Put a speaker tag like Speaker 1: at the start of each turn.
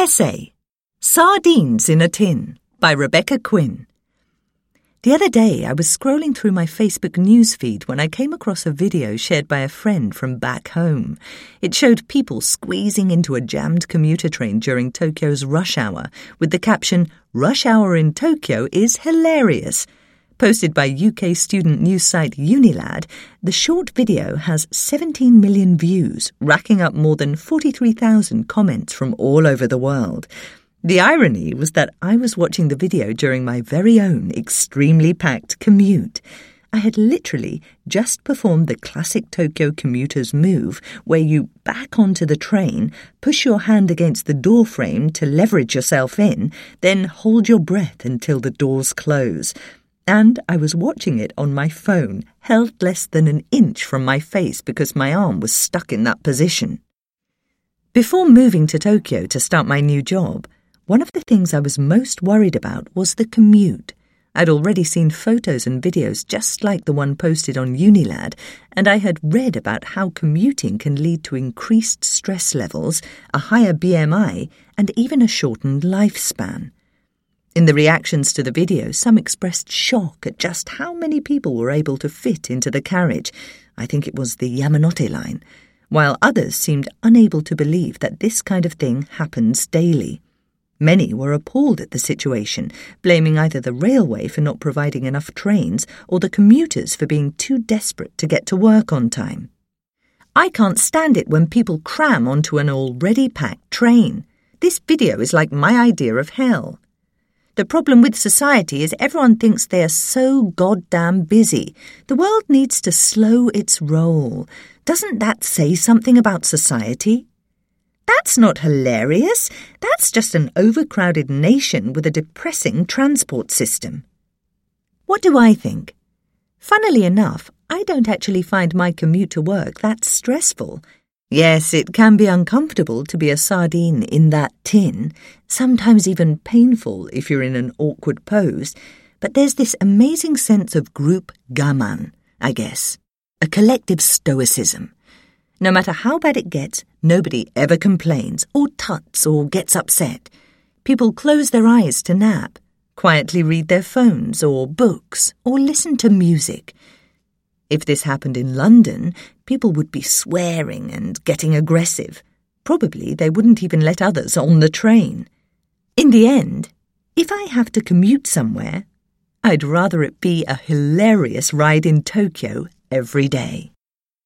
Speaker 1: Essay: Sardines in a Tin by Rebecca Quinn. The other day I was scrolling through my Facebook newsfeed when I came across a video shared by a friend from back home. It showed people squeezing into a jammed commuter train during Tokyo's rush hour with the caption, "Rush hour in Tokyo is hilarious." Posted by UK student news site Unilad, the short video has 17 million views, racking up more than 43,000 comments from all over the world. The irony was that I was watching the video during my very own extremely packed commute. I had literally just performed the classic Tokyo commuter's move where you back onto the train, push your hand against the door frame to leverage yourself in, then hold your breath until the doors close. And I was watching it on my phone, held less than an inch from my face because my arm was stuck in that position. Before moving to Tokyo to start my new job, one of the things I was most worried about was the commute. I'd already seen photos and videos just like the one posted on Unilad, and I had read about how commuting can lead to increased stress levels, a higher BMI, and even a shortened lifespan. In the reactions to the video, some expressed shock at just how many people were able to fit into the carriage. I think it was the Yamanote line, while others seemed unable to believe that this kind of thing happens daily. Many were appalled at the situation, blaming either the railway for not providing enough trains or the commuters for being too desperate to get to work on time. I can't stand it when people cram onto an already packed train. This video is like my idea of hell. The problem with society is everyone thinks they are so goddamn busy. The world needs to slow its roll. Doesn't that say something about society? That's not hilarious. That's just an overcrowded nation with a depressing transport system. What do I think? Funnily enough, I don't actually find my commute to work that stressful. Yes, it can be uncomfortable to be a sardine in that tin, sometimes even painful if you're in an awkward pose, but there's this amazing sense of group gaman, I guess, a collective stoicism. No matter how bad it gets, nobody ever complains or tuts or gets upset. People close their eyes to nap, quietly read their phones or books or listen to music. If this happened in London, people would be swearing and getting aggressive. Probably they wouldn't even let others on the train. In the end, if I have to commute somewhere, I'd rather it be a hilarious ride in Tokyo every day.